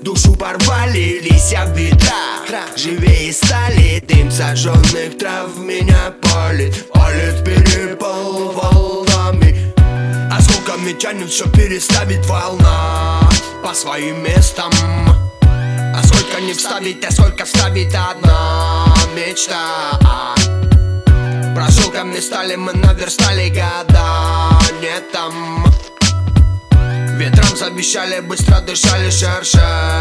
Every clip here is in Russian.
душу порвали, лися в ветрах. Живее стали, дым сожженных трав меня палит, палит перепал волнами. Осколками тянет все переставить волна по своим местам. А сколько не вставить, а сколько вставить одна мечта. Прожилками стали мы наверстали года, нет там. Ветром завещали, быстро дышали, шершеля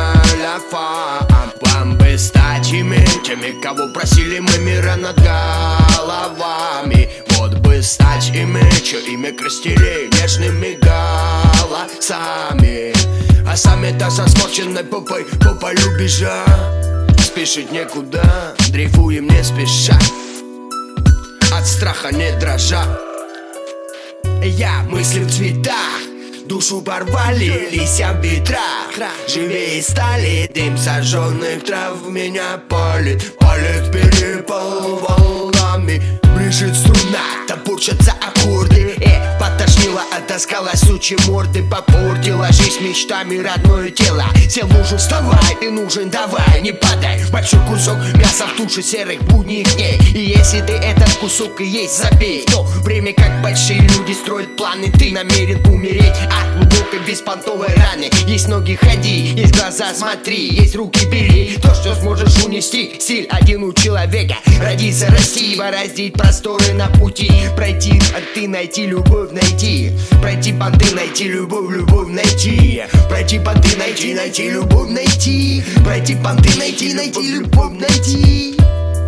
вам бы стать теми, кого просили мы мира над головами. Вот бы стать ими, чье имя крестили нежными голосами. А сами-то со сморщенной попой убежа. Спешить некуда, дрейфуем не спеша, от страха не дрожа. Я мысли в цветах, душу порвали, лися в ветрах. Живее стали, дым сожженных трав меня палит, палит перепал волнами. Брежет струна, топорчатся аккорды. Потошнила, отаскалась сучьи морды. Попортила жизнь мечтами родное тело. Сел нужен, вставай, ты нужен, давай, не падай. Большой кусок мяса в туше серых будних дней. И если ты этот кусок и есть, забей. В то время как большие люди строят планы, ты намерен умереть от глубокой беспонтовой раны. Есть ноги, ходи, есть глаза, смотри, есть руки, бери то, что сможешь унести. Стиль один у человека, родиться, расти, бороздить просторы на пути. Пройти, а ты найти любовь, найти. Пройти понты, найти любовь, любовь найти. Пройти понты, найти любовь, найти. Пройти понты, найти любовь, найти.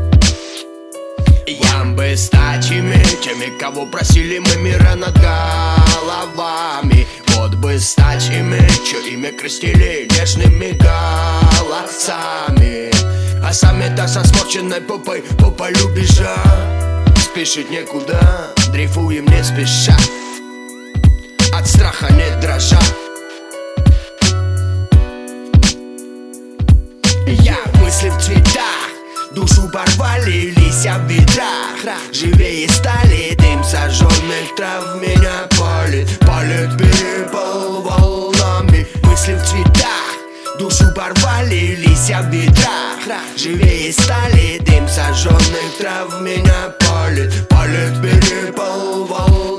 Я бы стать теми, кого просили мы мира над головами. Вот бы стать ими, чье имя крестили нежными голосами. А сами-то со сморщенной попой убежа. Спешить некуда, дрейфуем не спеша, от страха не дрожа. Я мысли в цветах, душу порвали, лися в ветрах. Живее стали, дым сожженных трав меня палит, палит перепал волнами. Мысли в цветах, душу порвали, лися в ветрах. Живее стали, дым сожженных трав меня палит, палит перепал волнами.